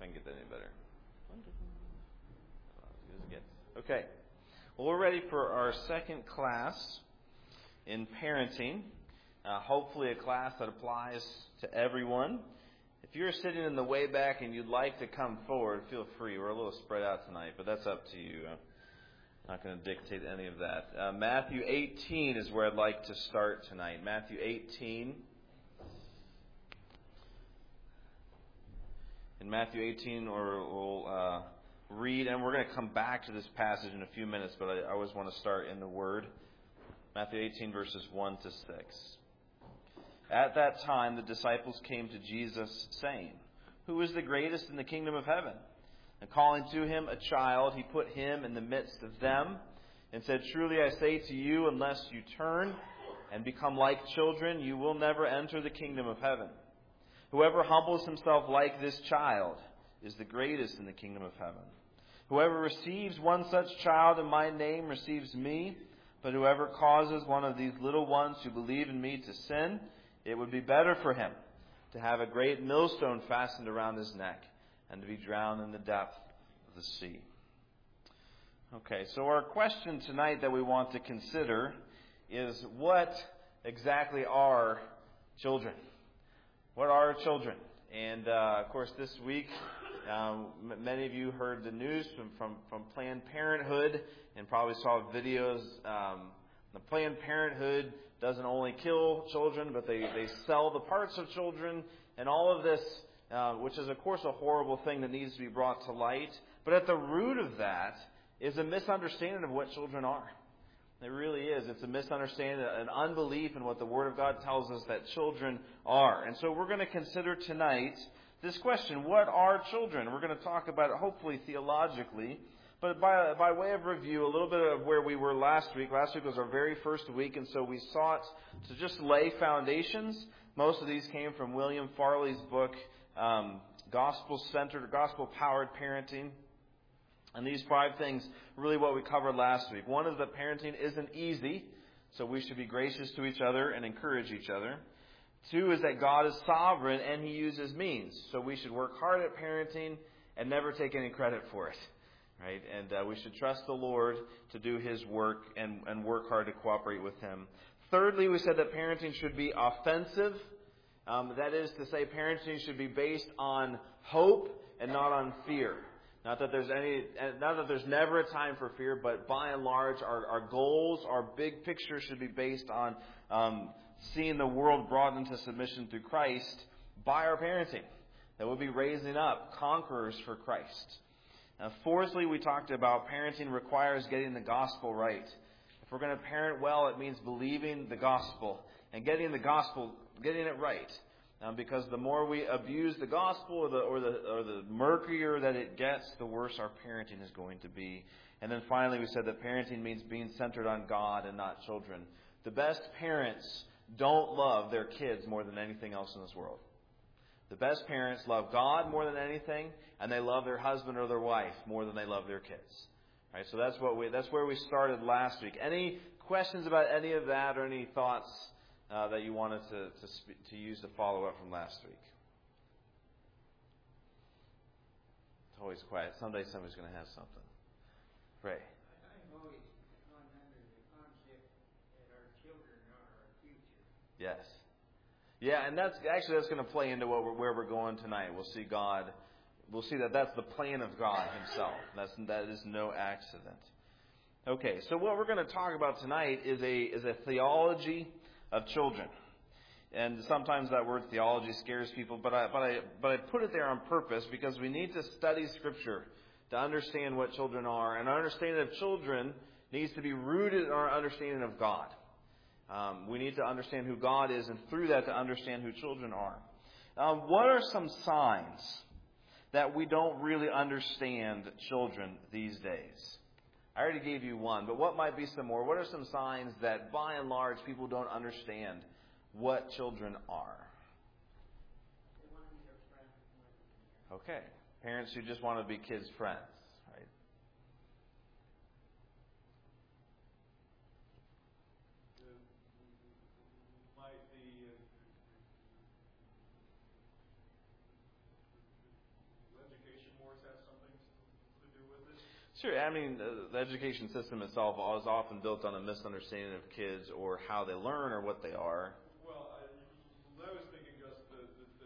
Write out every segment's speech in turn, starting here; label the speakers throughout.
Speaker 1: I can get that any better. As good as it gets. Okay. Well, we're ready for our second class in parenting. Hopefully a class that applies to everyone. If you're sitting in the way back and you'd like to come forward, feel free. We're a little spread out tonight, but that's up to you. I'm not going to dictate any of that. Matthew 18 is where I'd like to start tonight. Matthew 18. In Matthew 18, we'll read, and we're going to come back to this passage in a few minutes, but I always want to start in the Word. Matthew 18, verses 1 to 6. At that time, the disciples came to Jesus, saying, "Who is the greatest in the kingdom of heaven?" And calling to him a child, he put him in the midst of them, and said, "Truly I say to you, unless you turn and become like children, you will never enter the kingdom of heaven. Whoever humbles himself like this child is the greatest in the kingdom of heaven. Whoever receives one such child in my name receives me, but whoever causes one of these little ones who believe in me to sin, it would be better for him to have a great millstone fastened around his neck and to be drowned in the depth of the sea." Okay, so our question tonight that we want to consider is, what exactly are children? What are children? And, of course, this week, many of you heard the news from Planned Parenthood and probably saw videos. The Planned Parenthood doesn't only kill children, but they sell the parts of children and all of this, which is, of course, a horrible thing that needs to be brought to light. But at the root of that is a misunderstanding of what children are. It really is. It's a misunderstanding, an unbelief in what the Word of God tells us that children are. And so we're going to consider tonight this question, what are children? We're going to talk about it hopefully theologically, but by way of review, a little bit of where we were last week. Last week was our very first week, and so we sought to just lay foundations. Most of these came from William Farley's book, Gospel-Centered, Gospel-Powered Parenting. And these 5 things are really what we covered last week. One is that parenting isn't easy, so we should be gracious to each other and encourage each other. 2 is that God is sovereign and He uses means, so we should work hard at parenting and never take any credit for it. Right? And we should trust the Lord to do His work and work hard to cooperate with Him. Thirdly, we said that parenting should be offensive. That is to say, parenting should be based on hope and not on fear. Not that there's never a time for fear, but by and large, our goals, our big picture should be based on seeing the world brought into submission through Christ by our parenting. That we'll be raising up conquerors for Christ. Fourthly, we talked about parenting requires getting the gospel right. If we're going to parent well, it means believing the gospel and getting it right. Because the more we abuse the gospel or the murkier that it gets, the worse our parenting is going to be. And then finally, we said that parenting means being centered on God and not children. The best parents don't love their kids more than anything else in this world. The best parents love God more than anything, and they love their husband or their wife more than they love their kids. All right, so that's where we started last week. Any questions about any of that or any thoughts that you wanted to use to follow up from last week? It's always quiet. Someday somebody's going to have something. Ray.
Speaker 2: I'm always under the concept that our children are our future.
Speaker 1: Yes. Yeah, and that's going to play into where we're going tonight. We'll see God. We'll see that that's the plan of God Himself. That is no accident. Okay, so what we're going to talk about tonight is a theology of children. And sometimes that word theology scares people, but I put it there on purpose because we need to study Scripture to understand what children are, and our understanding of children needs to be rooted in our understanding of God. We need to understand who God is, and through that to understand who children are. What are some signs that we don't really understand children these days? I already gave you one, but what might be some more? What are some signs that, by and large, people don't understand what children are?
Speaker 2: They want to be their friends more than
Speaker 1: Okay. Parents who just want to be kids' friends, right?
Speaker 3: Education
Speaker 1: Sure. I mean, the education system itself is often built on a misunderstanding of kids or how they learn or what they are.
Speaker 3: Well, I was thinking, Gus, the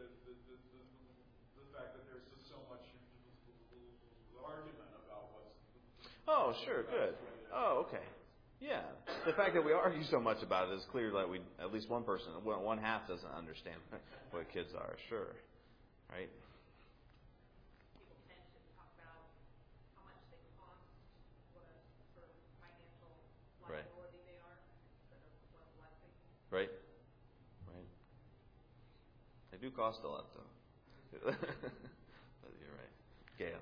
Speaker 3: fact that there's just so much argument about what's...
Speaker 1: Oh, sure, good. Oh, okay. Yeah. The fact that we argue so much about it is clear that at least one half doesn't understand what kids are. Sure. Right?
Speaker 4: People tend to talk about how much they cost, what a sort of financial liability they are, instead of what a blessing.
Speaker 1: Right. They do cost a lot, though. But you're right. Gail.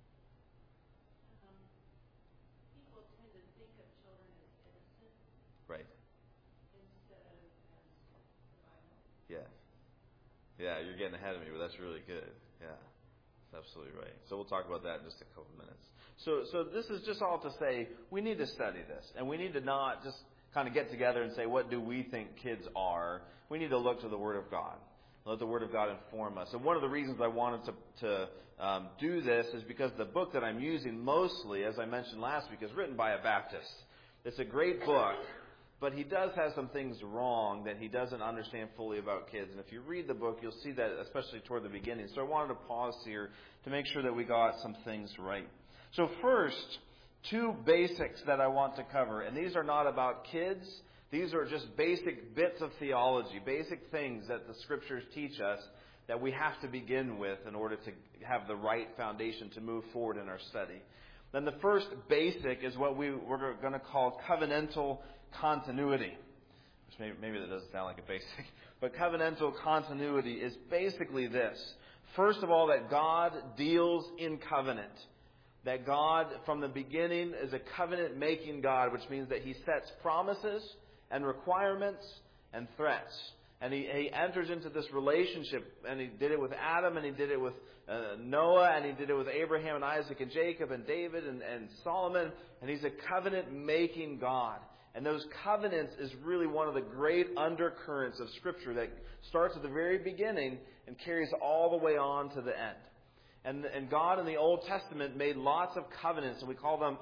Speaker 4: People tend to think of children as innocent.
Speaker 1: Right.
Speaker 4: Instead of as violent.
Speaker 1: Yeah. Yeah, you're getting ahead of me, but that's really good. Yeah. That's absolutely right. So we'll talk about that in just a couple minutes. So this is just all to say we need to study this. And we need to not just kind of get together and say, what do we think kids are? We need to look to the Word of God. Let the Word of God inform us. And one of the reasons I wanted to do this is because the book that I'm using mostly, as I mentioned last week, is written by a Baptist. It's a great book, but he does have some things wrong that he doesn't understand fully about kids. And if you read the book, you'll see that, especially toward the beginning. So I wanted to pause here to make sure that we got some things right. So first, two basics that I want to cover. And these are not about kids. These are just basic bits of theology, basic things that the Scriptures teach us that we have to begin with in order to have the right foundation to move forward in our study. Then the first basic is what we're going to call covenantal continuity. Which maybe that doesn't sound like a basic. But covenantal continuity is basically this. First of all, that God deals in covenant. That God, from the beginning, is a covenant-making God, which means that He sets promises and requirements and threats. And he enters into this relationship, and He did it with Adam, and He did it with Noah, and He did it with Abraham and Isaac and Jacob and David and Solomon. And He's a covenant-making God. And those covenants is really one of the great undercurrents of Scripture that starts at the very beginning and carries all the way on to the end. And God in the Old Testament made lots of covenants, and we call them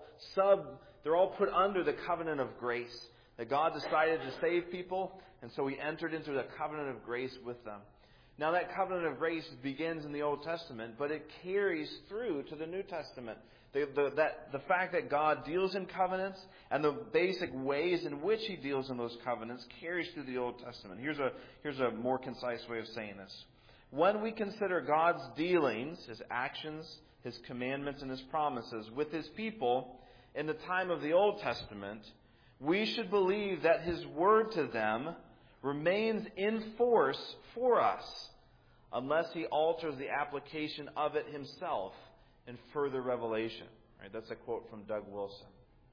Speaker 1: they're all put under the covenant of grace. That God decided to save people, and so He entered into the covenant of grace with them. Now that covenant of grace begins in the Old Testament, but it carries through to the New Testament. The fact that God deals in covenants and the basic ways in which He deals in those covenants carries through the Old Testament. Here's a more concise way of saying this. When we consider God's dealings, His actions, His commandments, and His promises with His people in the time of the Old Testament, we should believe that His word to them remains in force for us unless He alters the application of it Himself in further revelation. Right? That's a quote from Doug Wilson.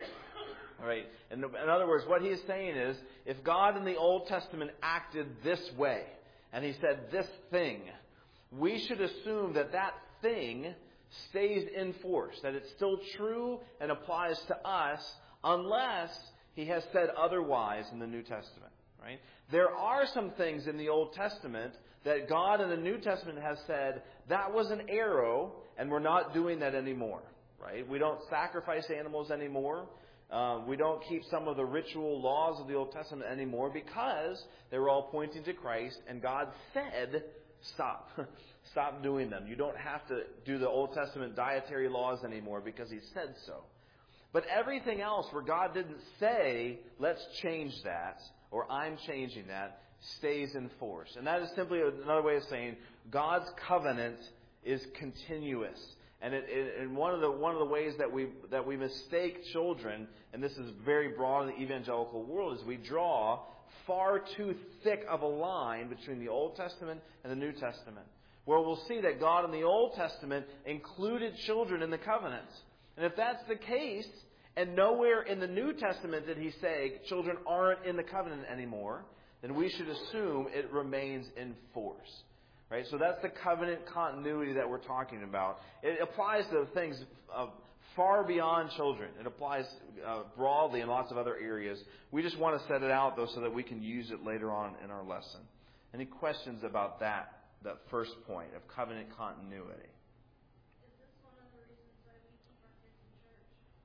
Speaker 1: All right. In other words, what he is saying is, if God in the Old Testament acted this way, and He said this thing, we should assume that that thing stays in force, that it's still true and applies to us unless He has said otherwise in the New Testament. Right? There are some things in the Old Testament that God in the New Testament has said, that was an arrow, and we're not doing that anymore. Right? We don't sacrifice animals anymore. We don't keep some of the ritual laws of the Old Testament anymore because they were all pointing to Christ, and God said, stop. Stop doing them. You don't have to do the Old Testament dietary laws anymore because He said so. But everything else where God didn't say, let's change that, or I'm changing that, stays in force. And that is simply another way of saying God's covenant is continuous. And one of the ways that we mistake children, and this is very broad in the evangelical world, is we draw far too thick of a line between the Old Testament and the New Testament, where we'll see that God in the Old Testament included children in the covenants. And if that's the case, and nowhere in the New Testament did He say children aren't in the covenant anymore, then we should assume it remains in force. Right? So that's the covenant continuity that we're talking about. It applies to things far beyond children. It applies broadly in lots of other areas. We just want to set it out, though, so that we can use it later on in our lesson. Any questions about that first point of covenant continuity?
Speaker 4: Is this one of the reasons why we keep our kids in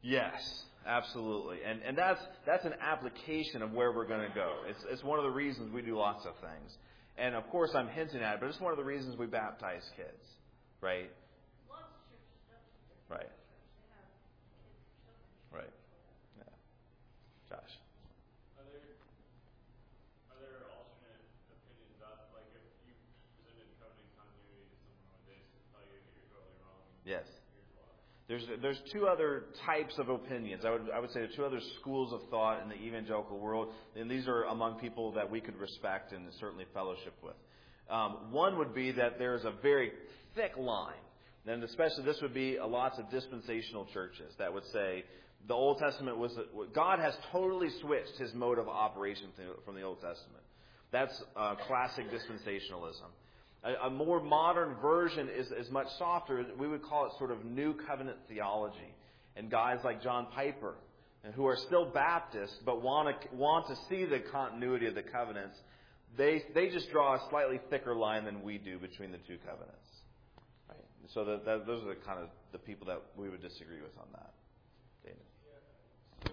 Speaker 1: Yes, absolutely. And that's an application of where we're going to go. It's one of the reasons we do lots of things. And of course I'm hinting at it, but it's one of the reasons we baptize kids. Right?
Speaker 4: Lots of churches don't.
Speaker 1: Right.
Speaker 4: They have kids' children.
Speaker 1: Right. Yeah. Josh.
Speaker 3: Are there alternate opinions about, like, if you presented covenant continuity to someone one day, so tell you that you're totally wrong?
Speaker 1: Yes.
Speaker 3: Here's why.
Speaker 1: There's two other types of opinions. I would say there are two other schools of thought in the evangelical world, and these are among people that we could respect and certainly fellowship with. One would be that there's a very thick line, and especially this would be lots of dispensational churches that would say the Old Testament God has totally switched His mode of operation from the Old Testament. That's classic dispensationalism. A more modern version is much softer. We would call it sort of New Covenant theology. And guys like John Piper, who are still Baptists but want to see the continuity of the covenants, they just draw a slightly thicker line than we do between the two covenants. Right? So those are the kind of the people that we would disagree with on that. David.
Speaker 3: So,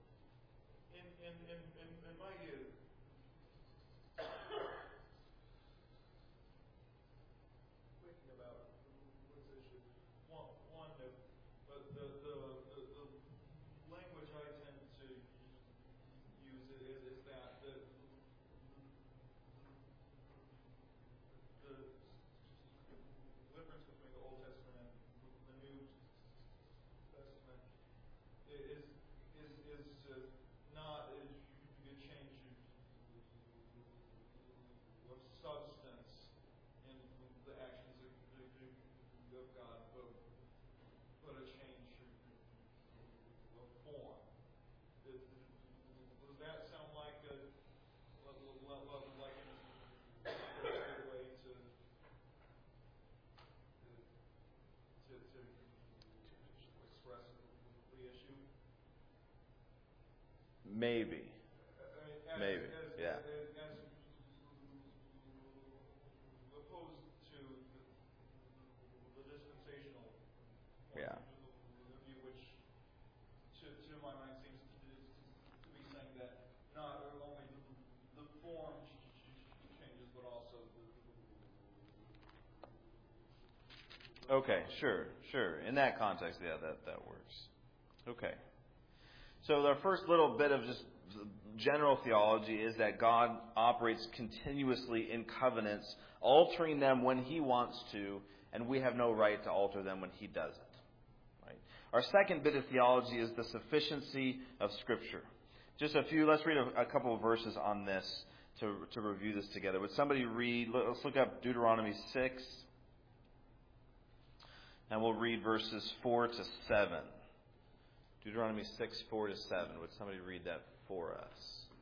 Speaker 3: in my view, thinking about this issue, one the language I tend to use is that the difference between the Old Testament and the New Testament is not a change of substance in the actions of God, but a change of form. Does that sound like a good way to express the issue?
Speaker 1: Maybe. Maybe. Yeah.
Speaker 3: As opposed to the dispensational
Speaker 1: Yeah.
Speaker 3: view, which to my mind seems to be saying that not only the form changes, but also
Speaker 1: Okay, sure. In that context, yeah, that works. Okay. So our first little bit of just general theology is that God operates continuously in covenants, altering them when He wants to, and we have no right to alter them when He doesn't. Right? Our second bit of theology is the sufficiency of Scripture. Let's read a couple of verses on this to review this together. Would somebody read, let's look up Deuteronomy 6, and we'll read verses 4 to 7. Deuteronomy 6, 4 to 7. Would somebody read that for us?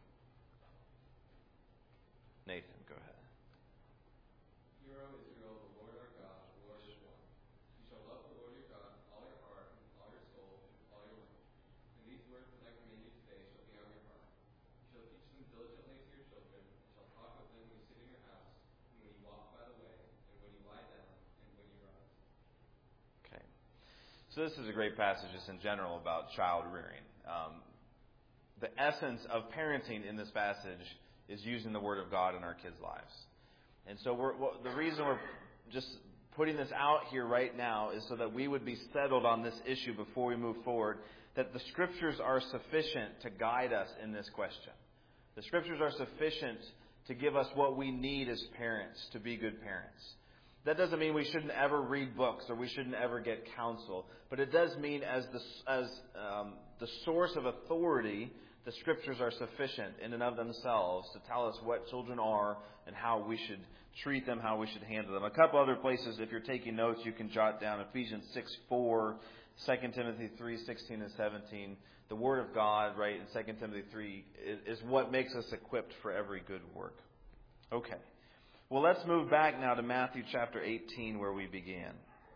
Speaker 1: Nathan, go ahead.
Speaker 5: Hear, O Israel, the Lord our God, the Lord is one. You shall love the Lord your God with all your heart, and with all your soul, and with all your might. And these words that I command you today shall be on your heart. You shall teach them diligently to your children, and shall talk of them when you sit in your house, and when you walk by the way, and when you lie down, and when you rise.
Speaker 1: Okay. So this is a great passage just in general about child rearing. The essence of parenting in this passage is using the Word of God in our kids' lives. And so the reason we're just putting this out here right now is so that we would be settled on this issue before we move forward, that the Scriptures are sufficient to guide us in this question. The Scriptures are sufficient to give us what we need as parents to be good parents. That doesn't mean we shouldn't ever read books or we shouldn't ever get counsel, but it does mean as the source of authority, the Scriptures are sufficient in and of themselves to tell us what children are and how we should treat them, how we should handle them. A couple other places, if you're taking notes, you can jot down Ephesians 6:4, 2 Timothy 3:16 and 17. The Word of God, right, in 2 Timothy 3 is what makes us equipped for every good work. Okay. Well, let's move back now to Matthew chapter 18 where we began.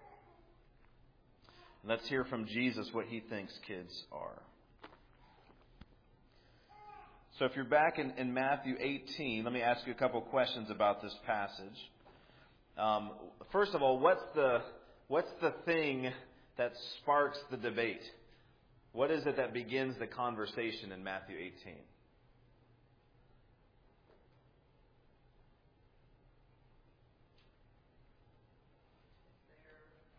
Speaker 1: Let's hear from Jesus what He thinks kids are. So if you're back in Matthew 18, let me ask you a couple questions about this passage. First of all, what's the thing that sparks the debate? What is it that begins the conversation in Matthew 18?
Speaker 4: Their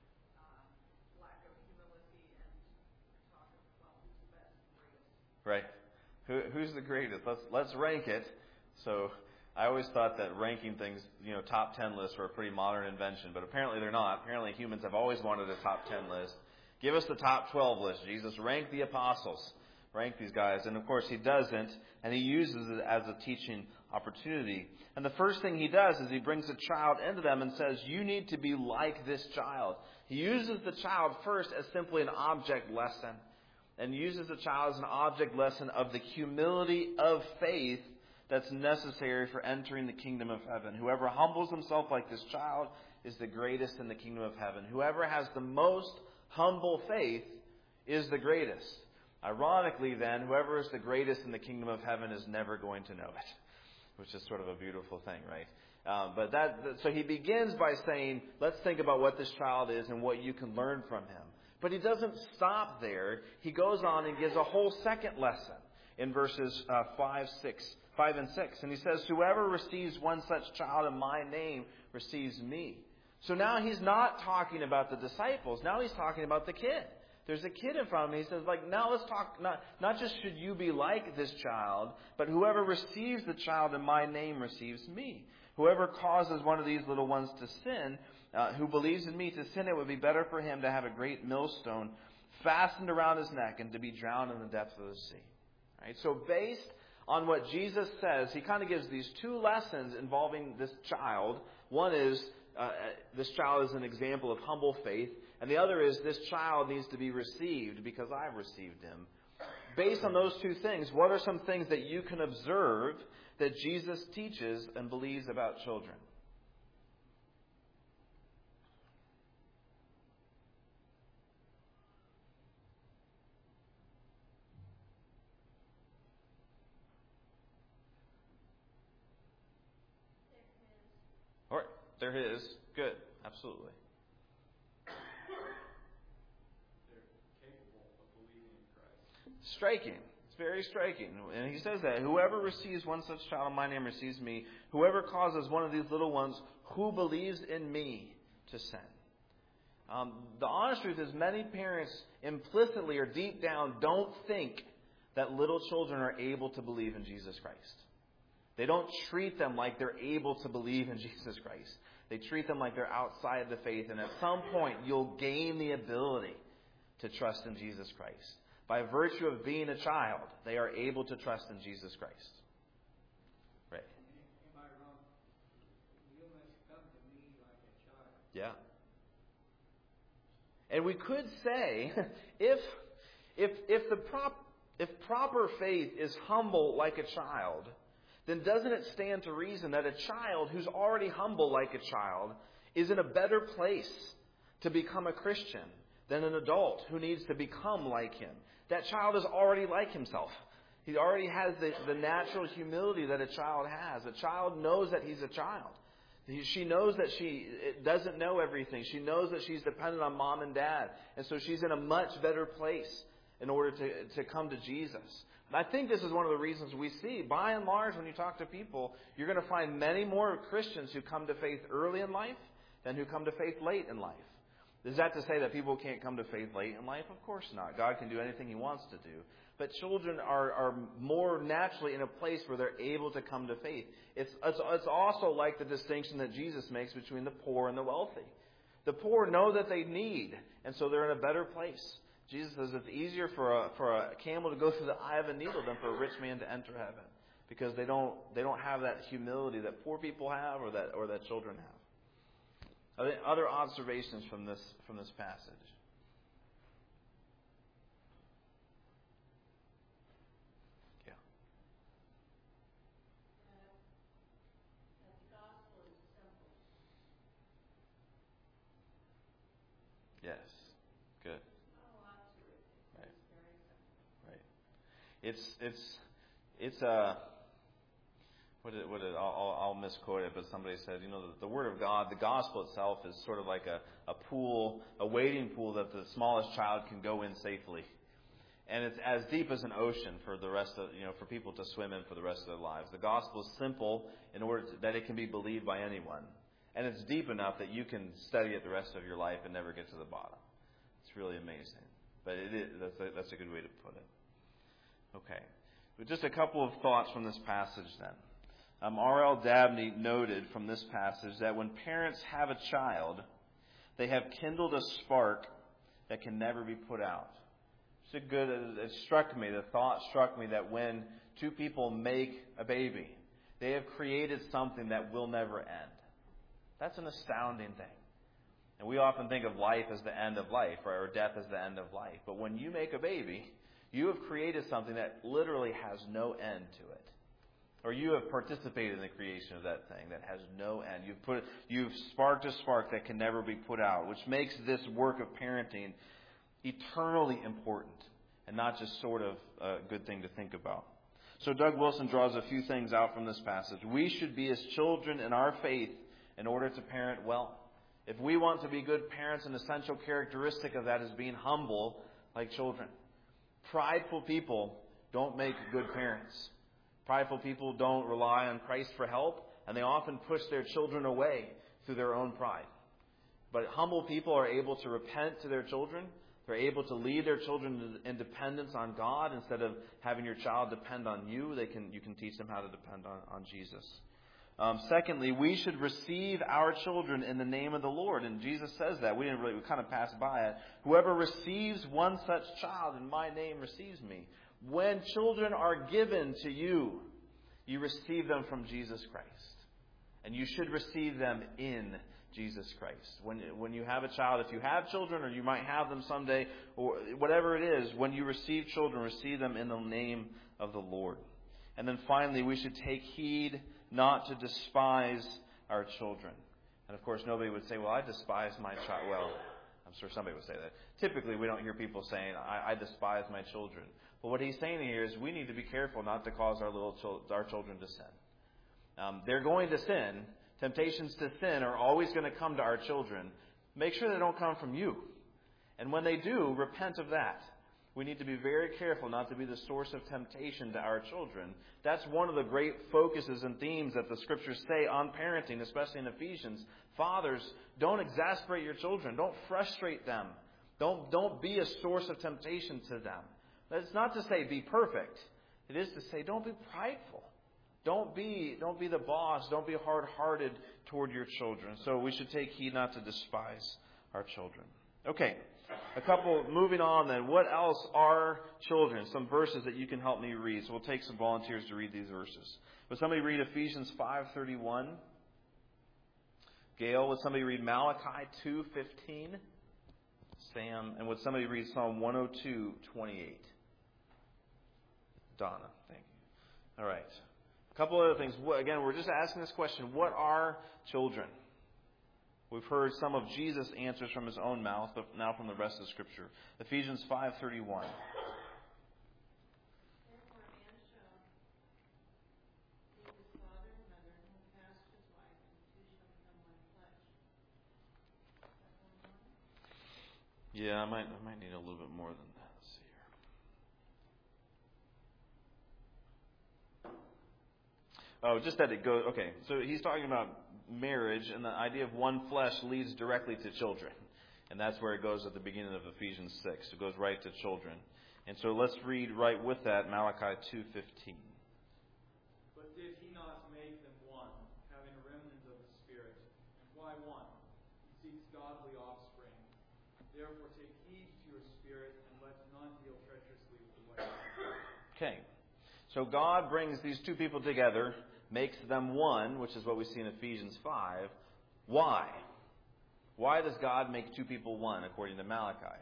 Speaker 4: lack of humility and talking about who's the best and greatest.
Speaker 1: Right. Who's the greatest? Let's rank it. So I always thought that ranking things, top 10 lists were a pretty modern invention, but apparently they're not. Apparently humans have always wanted a top 10 list. Give us the top 12 list, Jesus. Rank the apostles. Rank these guys. And of course he doesn't, and he uses it as a teaching opportunity. And the first thing he does is he brings a child into them and says, you need to be like this child. He uses the child first as simply an object lesson, and uses the child as an object lesson of the humility of faith that's necessary for entering the kingdom of heaven. Whoever humbles himself like this child is the greatest in the kingdom of heaven. Whoever has the most humble faith is the greatest. Ironically, then, whoever is the greatest in the kingdom of heaven is never going to know it, which is sort of a beautiful thing, right? So he begins by saying, let's think about what this child is and what you can learn from him. But he doesn't stop there. He goes on and gives a whole second lesson in verses 5 and 6. And he says, whoever receives one such child in my name receives me. So now he's not talking about the disciples. Now he's talking about the kid. There's a kid in front of him. He says, now let's talk, not just should you be like this child, but whoever receives the child in my name receives me. Whoever causes one of these little ones to sin, who believes in me to sin, it would be better for him to have a great millstone fastened around his neck and to be drowned in the depths of the sea. Right? So based on what Jesus says, he kind of gives these two lessons involving this child. One is this child is an example of humble faith, and the other is this child needs to be received because I've received him. Based on those two things, what are some things that you can observe that Jesus teaches and believes about children? All right, they're his. Good, absolutely. Striking. It's very striking. And he says that whoever receives one such child in my name receives me. Whoever causes one of these little ones who believes in me to sin. The honest truth is many parents implicitly or deep down don't think that little children are able to believe in Jesus Christ. They don't treat them like they're able to believe in Jesus Christ. They treat them like they're outside the faith. And at some point, you'll gain the ability to trust in Jesus Christ. By virtue of being a child, they are able to trust in Jesus Christ. Right.
Speaker 2: Am I wrong? You must come to me like a child.
Speaker 1: Yeah. And we could say, if proper faith is humble like a child, then doesn't it stand to reason that a child who's already humble like a child is in a better place to become a Christian than an adult who needs to become like him? That child is already like himself. He already has the natural humility that a child has. A child knows that he's a child. She knows that she doesn't know everything. She knows that she's dependent on mom and dad. And so she's in a much better place in order to come to Jesus. And I think this is one of the reasons we see, by and large, when you talk to people, you're going to find many more Christians who come to faith early in life than who come to faith late in life. Is that to say that people can't come to faith late in life? Of course not. God can do anything He wants to do. But children are more naturally in a place where they're able to come to faith. It's also like the distinction that Jesus makes between the poor and the wealthy. The poor know that they need, and so they're in a better place. Jesus says it's easier for a camel to go through the eye of a needle than for a rich man to enter heaven, because they don't have that humility that poor people have or that children have. Other observations from this passage. Yeah.
Speaker 4: The gospel is simple.
Speaker 1: Yes. Good.
Speaker 4: Not a lot to it.
Speaker 1: Right.
Speaker 4: It's very simple.
Speaker 1: Right. It's a. I'll misquote it, but somebody said, the Word of God, the gospel itself is sort of like a pool, a wading pool that the smallest child can go in safely. And it's as deep as an ocean for the rest of, for people to swim in for the rest of their lives. The gospel is simple in order that it can be believed by anyone. And it's deep enough that you can study it the rest of your life and never get to the bottom. It's really amazing. But that's a good way to put it. Okay. But just a couple of thoughts from this passage then. R.L. Dabney noted from this passage that when parents have a child, they have kindled a spark that can never be put out. The thought struck me that when two people make a baby, they have created something that will never end. That's an astounding thing. And we often think of life as the end of life, or death as the end of life. But when you make a baby, you have created something that literally has no end to it. Or you have participated in the creation of that thing that has no end. You've sparked a spark that can never be put out, which makes this work of parenting eternally important and not just sort of a good thing to think about. So Doug Wilson draws a few things out from this passage. We should be as children in our faith in order to parent well. If we want to be good parents, an essential characteristic of that is being humble like children. Prideful people don't make good parents. Prideful people don't rely on Christ for help, and they often push their children away through their own pride. But humble people are able to repent to their children. They're able to lead their children in dependence on God instead of having your child depend on you. You can teach them how to depend on Jesus. Secondly, we should receive our children in the name of the Lord. And Jesus says that. We kind of passed by it. Whoever receives one such child in my name receives me. When children are given to you, you receive them from Jesus Christ. And you should receive them in Jesus Christ. When you have a child, if you have children or you might have them someday, or whatever it is, when you receive children, receive them in the name of the Lord. And then finally, we should take heed not to despise our children. And of course, nobody would say, well, I despise my child. Well, I'm sure somebody would say that. Typically, we don't hear people saying, I despise my children. But what he's saying here is we need to be careful not to cause our children to sin. They're going to sin. Temptations to sin are always going to come to our children. Make sure they don't come from you. And when they do, repent of that. We need to be very careful not to be the source of temptation to our children. That's one of the great focuses and themes that the Scriptures say on parenting, especially in Ephesians. Fathers, don't exasperate your children. Don't frustrate them. Don't be a source of temptation to them. That's not to say be perfect. It is to say don't be prideful. Don't be the boss. Don't be hard-hearted toward your children. So we should take heed not to despise our children. Okay, moving on then. What else are children? Some verses that you can help me read. So we'll take some volunteers to read these verses. Would somebody read Ephesians 5:31? Gail, would somebody read Malachi 2:15? Sam, and would somebody read Psalm 102:28? Donna, thank you. All right. A couple other things. Again, we're just asking this question. What are children? We've heard some of Jesus' answers from his own mouth, but now from the rest of the Scripture. Ephesians 5:31. Yeah, I might need a little bit more than that. Let's see here. Oh, just that it goes. Okay, so he's talking about marriage, and the idea of one flesh leads directly to children. And that's where it goes at the beginning of Ephesians 6. It goes right to children. And so let's read right with that Malachi 2:15.
Speaker 3: But did he not make them one, having a remnant of the Spirit? And why one? He seeks godly offspring. Therefore take heed to your spirit, and let none deal treacherously with the way.
Speaker 1: Okay. So God brings these two people together, makes them one, which is what we see in Ephesians 5. Why? Why does God make two people one, according to Malachi?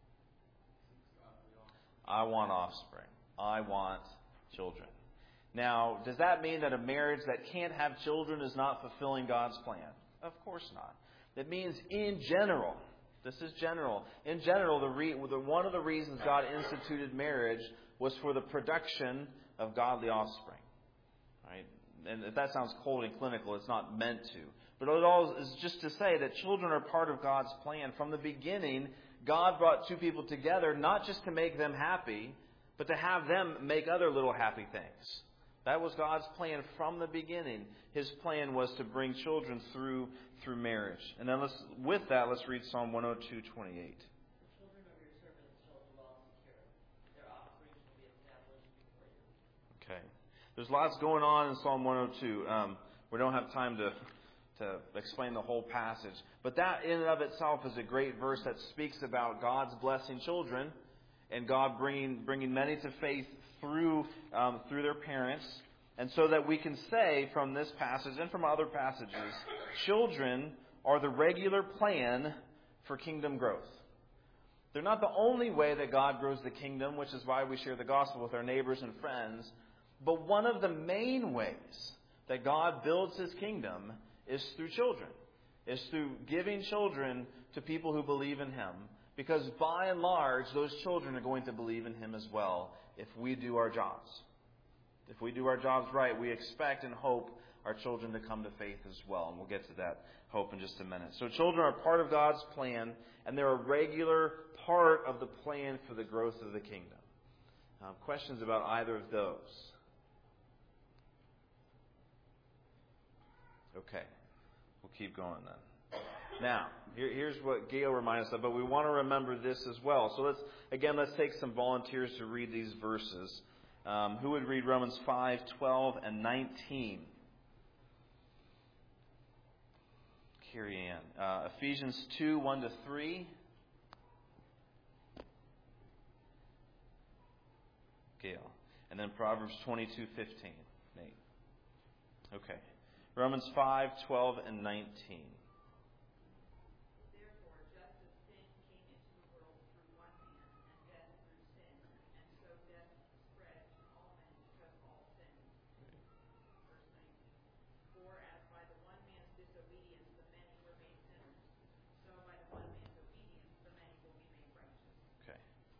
Speaker 1: I want offspring. I want children. Now, does that mean that a marriage that can't have children is not fulfilling God's plan? Of course not. It means in general. This is general. In general, one of the reasons God instituted marriage was for the production of godly offspring. Right? And if that sounds cold and clinical, it's not meant to. But it all is just to say that children are part of God's plan. From the beginning, God brought two people together not just to make them happy, but to have them make other little happy things. That was God's plan from the beginning. His plan was to bring children through marriage. And then let's read Psalm 102:28.
Speaker 6: The children of your servants shall dwell secure. Their offspring shall be established before you.
Speaker 1: Okay. There's lots going on in Psalm 102. We don't have time to explain the whole passage. But that in and of itself is a great verse that speaks about God's blessing children and God bringing many to faith through their parents. And so that we can say from this passage and from other passages, children are the regular plan for kingdom growth. They're not the only way that God grows the kingdom, which is why we share the gospel with our neighbors and friends. But one of the main ways that God builds His kingdom is through children. Is through giving children to people who believe in Him. Because by and large, those children are going to believe in Him as well if we do our jobs. If we do our jobs right, we expect and hope our children to come to faith as well. And we'll get to that hope in just a minute. So children are part of God's plan, and they're a regular part of the plan for the growth of the kingdom. Questions about either of those? Okay. We'll keep going then. Now, here's what Gail reminded us of, but we want to remember this as well. So let's take some volunteers to read these verses. Who would read Romans 5:12 and 19? Carrie Ann. Ephesians 2:1-3. Gail. And then Proverbs 22:15. Nate. Okay. Romans 5:12 and 19.
Speaker 4: Therefore, just as sin came into the world through one man, and death through sin, and so death spread to all men because all sinned. Verse 19. For as by the one man's disobedience the many were made sinners, so by the one man's obedience the many will be made righteous.
Speaker 1: Okay.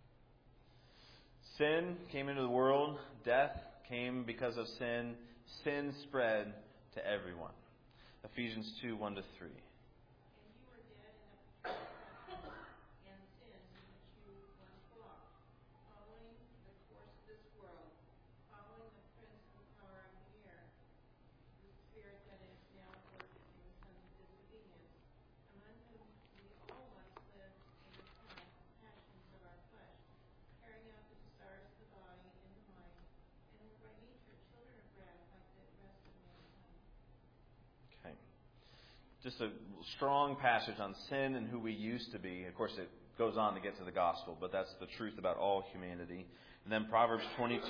Speaker 1: Sin came into the world. Death came because of sin. Sin spread to everyone. Ephesians 2:1-3.
Speaker 6: And you were dead in the trespasses and sins in which you once walked, following the course of this world, following the prince of the power of the air, the spirit that is now at work in the sons of disobedience, among whom we all once lived in the passions of our flesh, carrying out the desires of the body and the mind, and were by nature children of wrath like the rest of mankind.
Speaker 1: Okay. Just a strong passage on sin and who we used to be. Of course, it goes on to get to the gospel, but that's the truth about all humanity. And then Proverbs 22:15.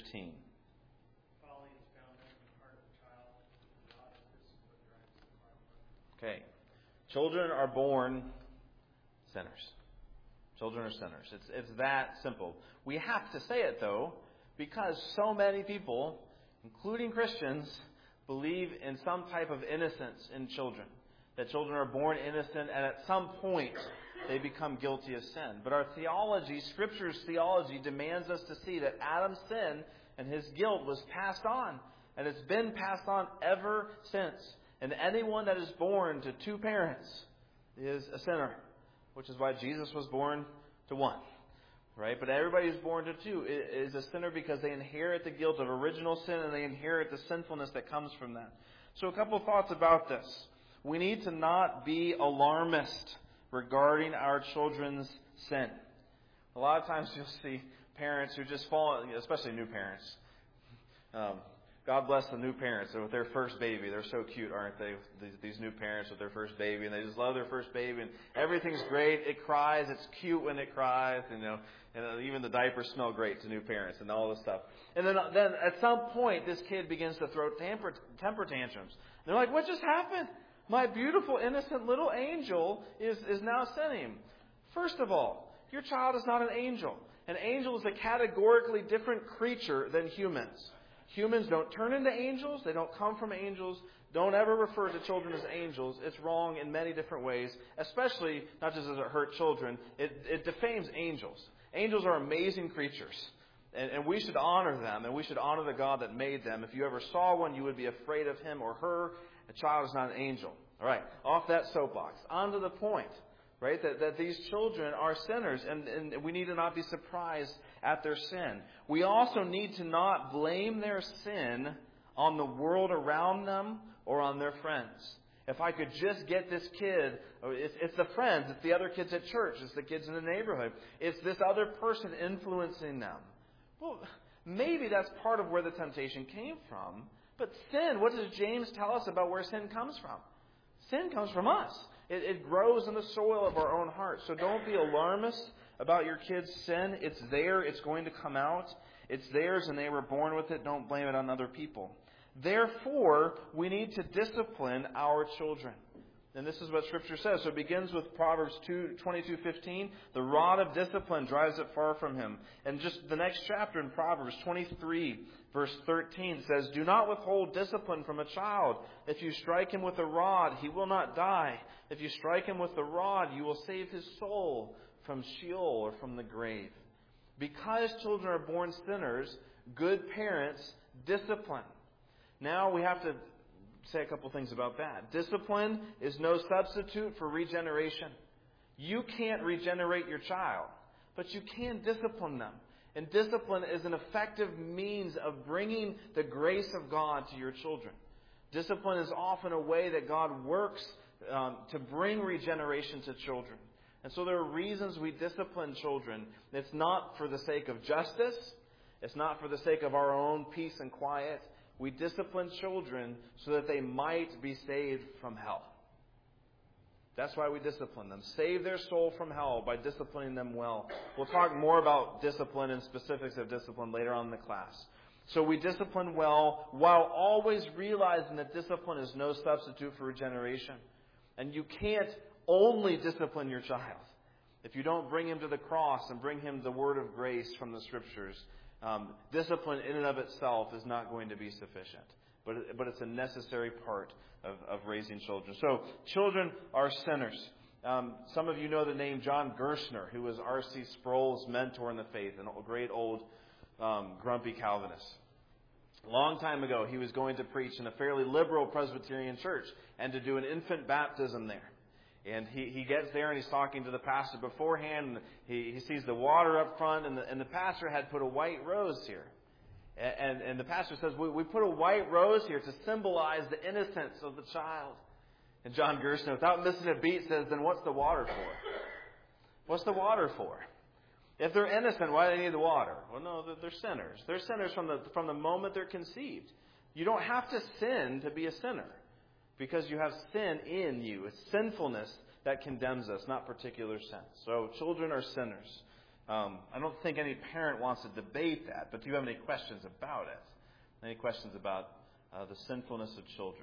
Speaker 2: Folly is found in the heart of a child. God is discipline drives the heart of
Speaker 1: Okay. Children are born sinners. Children are sinners. It's that simple. We have to say it, though, because so many people, including Christians, believe in some type of innocence in children. That children are born innocent, and at some point they become guilty of sin. But our theology, Scripture's theology, demands us to see that Adam's sin and his guilt was passed on. And it's been passed on ever since. And anyone that is born to two parents is a sinner, which is why Jesus was born to one. Right? But everybody who's born to two is a sinner because they inherit the guilt of original sin and they inherit the sinfulness that comes from that. So a couple of thoughts about this. We need to not be alarmist regarding our children's sin. A lot of times you'll see parents who just fall, especially new parents. God bless the new parents. They're with their first baby. They're so cute, aren't they? These new parents with their first baby, and they just love their first baby, and everything's great. It cries. It's cute when it cries, and even the diapers smell great to new parents, and all this stuff. And then at some point, this kid begins to throw temper tantrums. They're like, "What just happened? My beautiful, innocent little angel is now sinning." First of all, your child is not an angel. An angel is a categorically different creature than humans. Humans don't turn into angels. They don't come from angels. Don't ever refer to children as angels. It's wrong in many different ways, especially not just as it hurt children. It defames angels. Angels are amazing creatures, and we should honor them, and we should honor the God that made them. If you ever saw one, you would be afraid of him or her. A child is not an angel. All right, off that soapbox. On to the point, right? That these children are sinners, and we need to not be surprised at their sin. We also need to not blame their sin on the world around them or on their friends. If I could just get this kid, it's the friends, it's the other kids at church, it's the kids in the neighborhood, it's this other person influencing them. Well, maybe that's part of where the temptation came from. But sin, what does James tell us about where sin comes from? Sin comes from us. It grows in the soil of our own hearts. So don't be alarmist about your kids' sin. It's there. It's going to come out. It's theirs and they were born with it. Don't blame it on other people. Therefore, we need to discipline our children. And this is what Scripture says. So it begins with Proverbs 22:15. The rod of discipline drives it far from him. And just the next chapter in Proverbs 23, verse 13 says, Do not withhold discipline from a child. If you strike him with a rod, he will not die. If you strike him with the rod, you will save his soul from Sheol or from the grave. Because children are born sinners, good parents discipline. Now we have to say a couple things about that. Discipline is no substitute for regeneration. You can't regenerate your child, but you can discipline them. And discipline is an effective means of bringing the grace of God to your children. Discipline is often a way that God works to bring regeneration to children. And so there are reasons we discipline children. It's not for the sake of justice. It's not for the sake of our own peace and quiet. We discipline children so that they might be saved from hell. That's why we discipline them. Save their soul from hell by disciplining them well. We'll talk more about discipline and specifics of discipline later on in the class. So we discipline well while always realizing that discipline is no substitute for regeneration. And you can't only discipline your child if you don't bring him to the cross and bring him the word of grace from the Scriptures. Discipline in and of itself is not going to be sufficient. But it's a necessary part of raising children. So children are sinners. Some of you know the name John Gerstner, who was R.C. Sproul's mentor in the faith, a great old grumpy Calvinist. A long time ago, he was going to preach in a fairly liberal Presbyterian church and to do an infant baptism there. And he gets there and he's talking to the pastor beforehand. And he sees the water up front, and the pastor had put a white rose here. And the pastor says, we put a white rose here to symbolize the innocence of the child. And John Gerstner, without missing a beat, says, then what's the water for? What's the water for? If they're innocent, why do they need the water? Well, no, they're sinners. They're sinners from the moment they're conceived. You don't have to sin to be a sinner, because you have sin in you. It's sinfulness that condemns us, not particular sin. So children are sinners. I don't think any parent wants to debate that, but do you have any questions about it? Any questions about the sinfulness of children?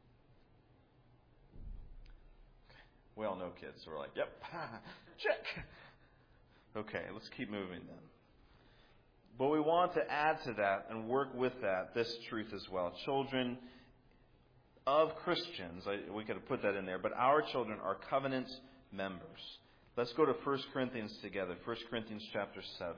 Speaker 1: Okay. We all know kids, so we're like, yep, check. Okay, let's keep moving then. But we want to add to that and work with that this truth as well. Children of Christians, we could have put that in there, but our children are covenant members. Let's go to 1 Corinthians together. 1 Corinthians chapter 7.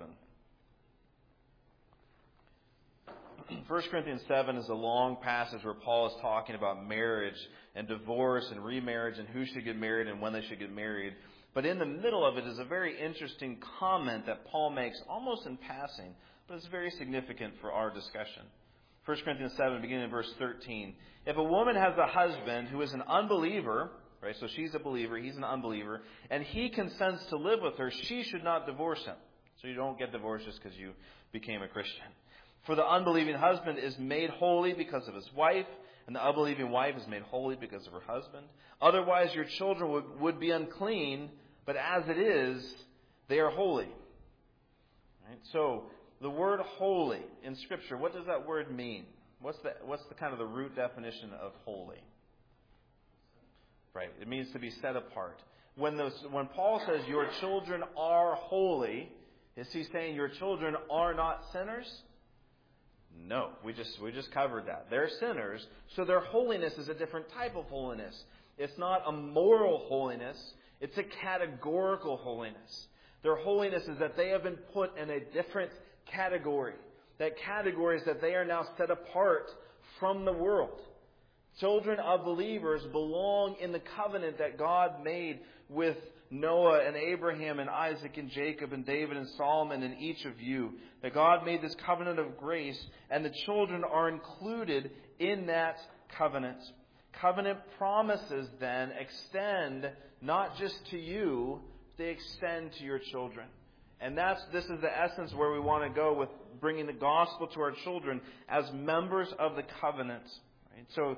Speaker 1: 1 Corinthians 7 is a long passage where Paul is talking about marriage and divorce and remarriage and who should get married and when they should get married. But in the middle of it is a very interesting comment that Paul makes almost in passing, but it's very significant for our discussion. 1 Corinthians 7, beginning in verse 13. If a woman has a husband who is an unbeliever, right, so she's a believer, he's an unbeliever, and he consents to live with her, she should not divorce him. So you don't get divorced just because you became a Christian. For the unbelieving husband is made holy because of his wife, and the unbelieving wife is made holy because of her husband. Otherwise your children would be unclean, but as it is, they are holy. Right? So the word holy in Scripture, what does that word mean? What's the kind of the root definition of holy? Right, it means to be set apart. When Paul says your children are holy, is he saying your children are not sinners? No, we just covered that. They're sinners, so their holiness is a different type of holiness. It's not a moral holiness, it's a categorical holiness. Their holiness is that they have been put in a different category. That category is that they are now set apart from the world. Children of believers belong in the covenant that God made with Noah and Abraham and Isaac and Jacob and David and Solomon and each of you. That God made this covenant of grace, and the children are included in that covenant. Covenant promises then extend not just to you, they extend to your children. And this is the essence where we want to go with bringing the gospel to our children as members of the covenant. Right? So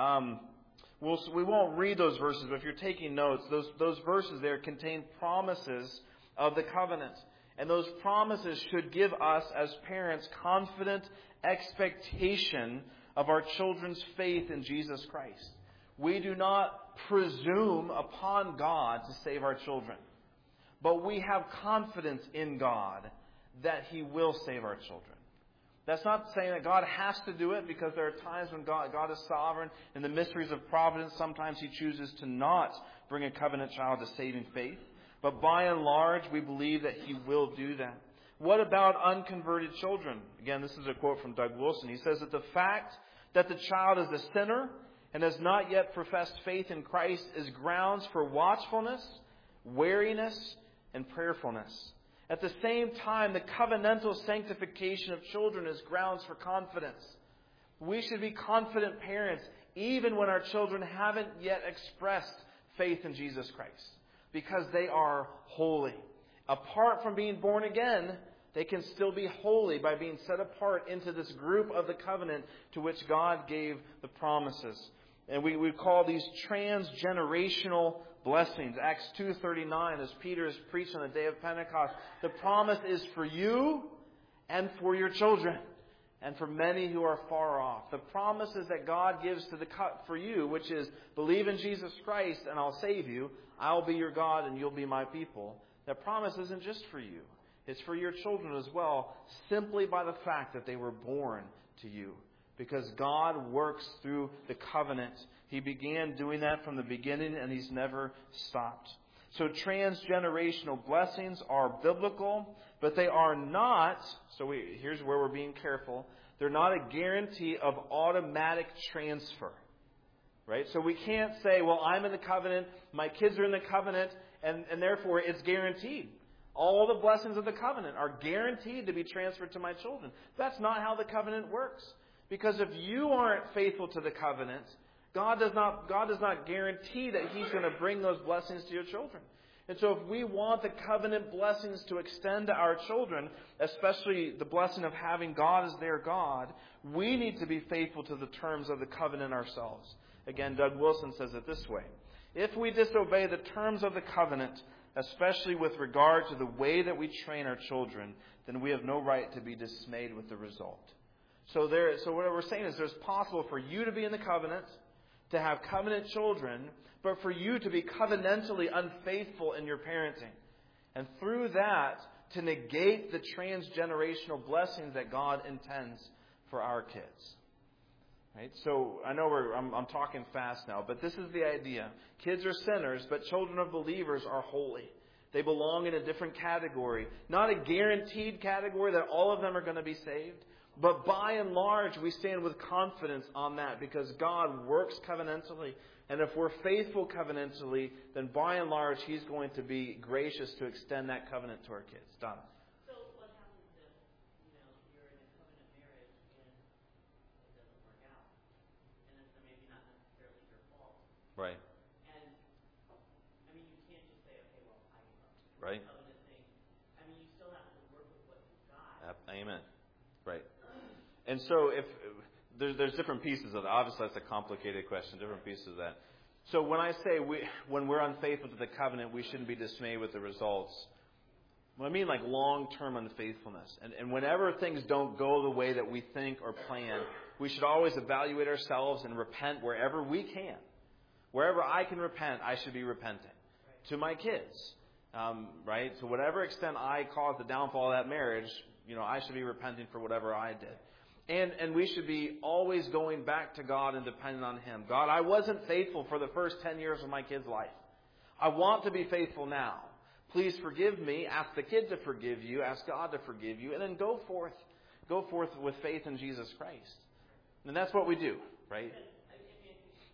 Speaker 1: we won't read those verses, but if you're taking notes, those verses there contain promises of the covenant. And those promises should give us as parents confident expectation of our children's faith in Jesus Christ. We do not presume upon God to save our children. But we have confidence in God that He will save our children. That's not saying that God has to do it, because there are times when God is sovereign. In the mysteries of providence, sometimes He chooses to not bring a covenant child to saving faith. But by and large, we believe that He will do that. What about unconverted children? Again, this is a quote from Doug Wilson. He says that the fact that the child is a sinner and has not yet professed faith in Christ is grounds for watchfulness, wariness, and prayerfulness. At the same time, the covenantal sanctification of children is grounds for confidence. We should be confident parents even when our children haven't yet expressed faith in Jesus Christ, because they are holy. Apart from being born again, they can still be holy by being set apart into this group of the covenant to which God gave the promises. And we call these transgenerational blessings. Acts 2:39, as Peter is preached on the day of Pentecost, the promise is for you and for your children and for many who are far off. The promises that God gives for you, which is believe in Jesus Christ and I'll save you, I'll be your God and you'll be my people. That promise isn't just for you. It's for your children as well, simply by the fact that they were born to you. Because God works through the covenant. He began doing that from the beginning, and He's never stopped. So transgenerational blessings are biblical, but they are not, here's where we're being careful, they're not a guarantee of automatic transfer. Right? So we can't say, well, I'm in the covenant, my kids are in the covenant, and therefore it's guaranteed. All the blessings of the covenant are guaranteed to be transferred to my children. That's not how the covenant works. Because if you aren't faithful to the covenant, God does not guarantee that He's going to bring those blessings to your children. And so if we want the covenant blessings to extend to our children, especially the blessing of having God as their God, we need to be faithful to the terms of the covenant ourselves. Again, Doug Wilson says it this way. If we disobey the terms of the covenant, especially with regard to the way that we train our children, then we have no right to be dismayed with the result. So what we're saying is there's possible for you to be in the covenant, to have covenant children, but for you to be covenantally unfaithful in your parenting. And through that, to negate the transgenerational blessings that God intends for our kids. Right? So I know I'm talking fast now, but this is the idea. Kids are sinners, but children of believers are holy. They belong in a different category. Not a guaranteed category that all of them are going to be saved. But by and large, we stand with confidence on that because God works covenantally. And if we're faithful covenantally, then by and large, He's going to be gracious to extend that covenant to our kids. Donna.
Speaker 6: So what happens if, you're in a covenant marriage and it doesn't work out? And it's maybe not necessarily your fault.
Speaker 1: Right.
Speaker 6: And, you can't just say, okay, well, I give up.
Speaker 1: Right.
Speaker 6: Covenant thing. You still have to work with what you've got.
Speaker 1: Amen. Right. And so if there's different pieces of that. Obviously, that's a complicated question, different pieces of that. So when I say when we're unfaithful to the covenant, we shouldn't be dismayed with the results. I mean like long-term unfaithfulness. And whenever things don't go the way that we think or plan, we should always evaluate ourselves and repent wherever we can. Wherever I can repent, I should be repenting. To my kids. Right? To whatever extent I caused the downfall of that marriage, I should be repenting for whatever I did. And we should be always going back to God and depending on Him. God, I wasn't faithful for the first 10 years of my kid's life. I want to be faithful now. Please forgive me. Ask the kid to forgive you. Ask God to forgive you. And then go forth. Go forth with faith in Jesus Christ. And that's what we do, right?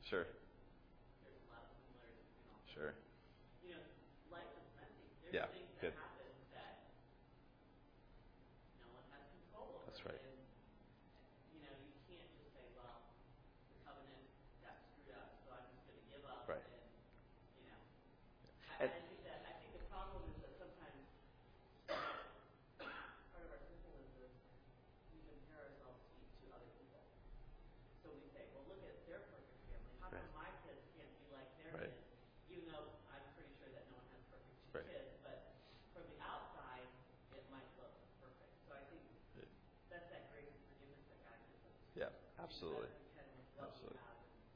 Speaker 1: Sure.
Speaker 7: There's a lot of similarities between all.
Speaker 1: Sure.
Speaker 7: You know, life is messy. There's
Speaker 1: Yeah,
Speaker 7: things
Speaker 1: good.
Speaker 7: that happen that no one has control over.
Speaker 1: That's right.
Speaker 7: And, you know, you can't just say, well, the covenant got screwed up, so I'm just going to give up.
Speaker 1: Right.
Speaker 7: And, you know,
Speaker 1: And-
Speaker 7: I think the problem is that sometimes part of our sinfulness is we compare ourselves to other people. So we say, well, look at their perfect family. How come my kids can't be like their
Speaker 1: Right.
Speaker 7: kids? Even though I'm pretty sure that no one has perfect
Speaker 1: Right.
Speaker 7: kids, but from the outside, it might look perfect. So I think that's that grace and forgiveness that God gives us.
Speaker 1: Yeah, absolutely.
Speaker 7: That's kind of what we
Speaker 1: Absolutely.
Speaker 7: have.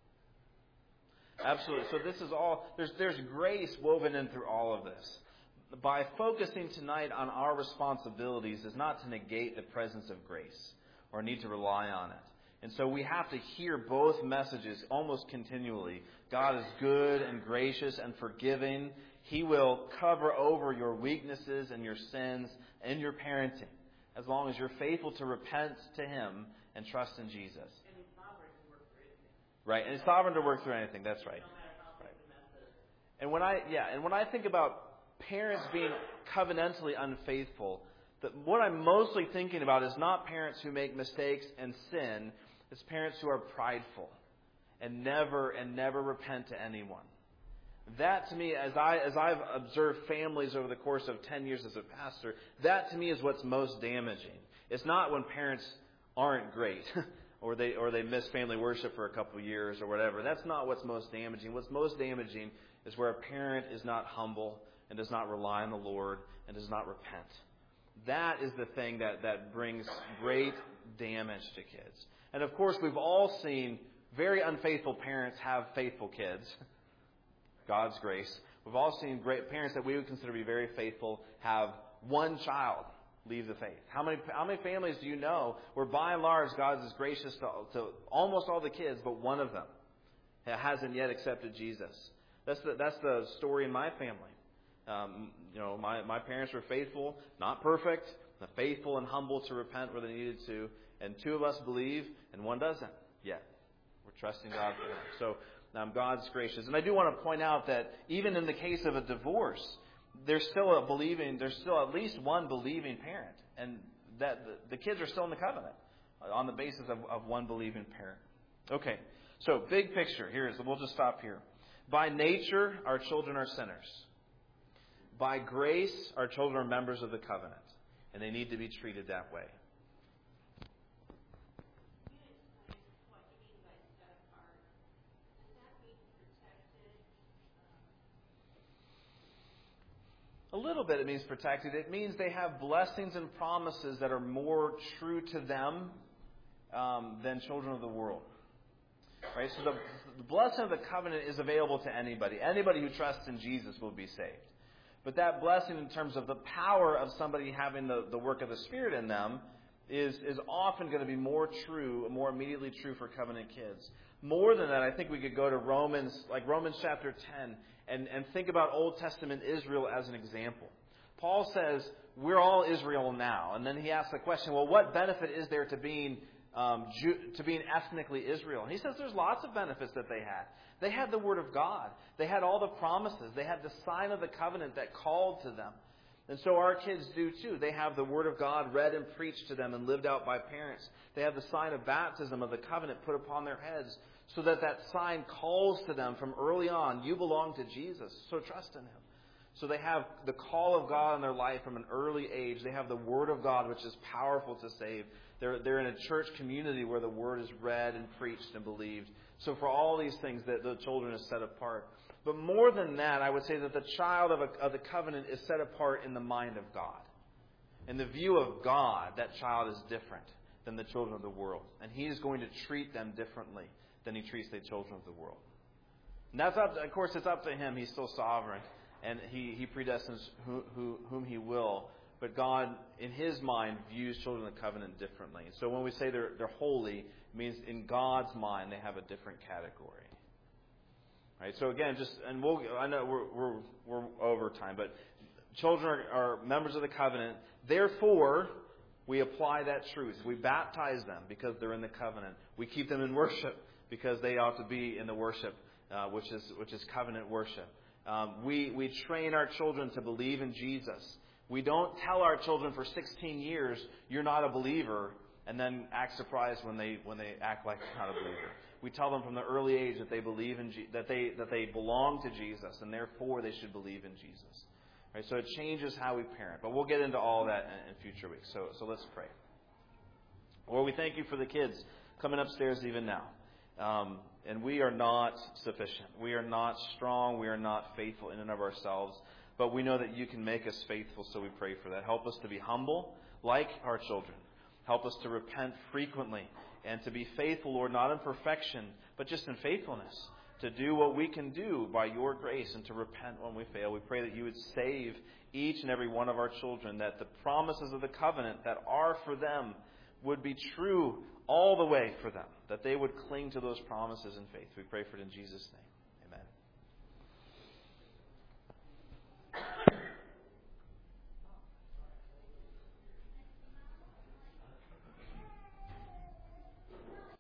Speaker 1: Absolutely. So this is all, there's grace woven in through all of this. By focusing tonight on our responsibilities is not to negate the presence of grace or need to rely on it. And so we have to hear both messages almost continually. God is good and gracious and forgiving. He will cover over your weaknesses and your sins and your parenting, as long as you're faithful to repent to Him and trust in Jesus.
Speaker 7: And He's sovereign to work through anything.
Speaker 1: Right? And it's sovereign to work through anything. That's right.
Speaker 7: No matter how big the mess is.
Speaker 1: And when I think about parents being covenantally unfaithful, what I'm mostly thinking about is not parents who make mistakes and sin. It's parents who are prideful and never repent to anyone. That to me, as I've observed families over the course of 10 years as a pastor, that to me is what's most damaging. It's not when parents aren't great or they miss family worship for a couple of years or whatever. That's not what's most damaging. What's most damaging is where a parent is not humble and does not rely on the Lord and does not repent. That is the thing that brings great damage to kids. And of course, we've all seen very unfaithful parents have faithful kids. God's grace. We've all seen great parents that we would consider to be very faithful have one child leave the faith. How many families do you know where by and large God is gracious to almost all the kids, but one of them hasn't yet accepted Jesus? That's the story in my family. My parents were faithful, not perfect, but faithful and humble to repent where they needed to. And two of us believe, and one doesn't yet. We're trusting God for that. So God's gracious. And I do want to point out that even in the case of a divorce, there's still at least one believing parent. And that the kids are still in the covenant on the basis of one believing parent. Okay, so big picture. We'll just stop here. By nature, our children are sinners. By grace, our children are members of the covenant. And they need to be treated that way. A little bit it means protected. It means they have blessings and promises that are more true to them than children of the world. Right? So the blessing of the covenant is available to anybody. Anybody who trusts in Jesus will be saved. But that blessing in terms of the power of somebody having the work of the Spirit in them is often going to be more true, more immediately true for covenant kids. More than that, I think we could go to Romans chapter 10, and think about Old Testament Israel as an example. Paul says, we're all Israel now. And then he asks the question, well, what benefit is there to being ethnically Israel? And he says there's lots of benefits that they had. They had the Word of God. They had all the promises. They had the sign of the covenant that called to them. And so our kids do too. They have the Word of God read and preached to them and lived out by parents. They have the sign of baptism of the covenant put upon their heads so that sign calls to them from early on, you belong to Jesus, so trust in Him. So they have the call of God in their life from an early age. They have the Word of God, which is powerful to save. They're in a church community where the Word is read and preached and believed. So for all these things, the children are set apart. But more than that, I would say that the child of the covenant is set apart in the mind of God. In the view of God, that child is different than the children of the world. And He is going to treat them differently than He treats the children of the world. And that's of course, it's up to Him. He's still sovereign. And He predestines whom He will. But God, in His mind, views children of the covenant differently. So when we say they're holy, it means in God's mind they have a different category. Right? So again, I know we're over time, but children are members of the covenant. Therefore, we apply that truth. We baptize them because they're in the covenant. We keep them in worship because they ought to be in the worship, which is covenant worship. We train our children to believe in Jesus. We don't tell our children for 16 years, you're not a believer, and then act surprised when they act like they're not a believer. We tell them from the early age that they believe in that they belong to Jesus, and therefore they should believe in Jesus. Right? So it changes how we parent. But we'll get into all that in future weeks. So let's pray. Lord, we thank you for the kids coming upstairs even now. And we are not sufficient. We are not strong. We are not faithful in and of ourselves. But we know that you can make us faithful, so we pray for that. Help us to be humble like our children. Help us to repent frequently and to be faithful, Lord, not in perfection, but just in faithfulness, to do what we can do by your grace and to repent when we fail. We pray that you would save each and every one of our children, that the promises of the covenant that are for them would be true all the way for them, that they would cling to those promises in faith. We pray for it in Jesus' name.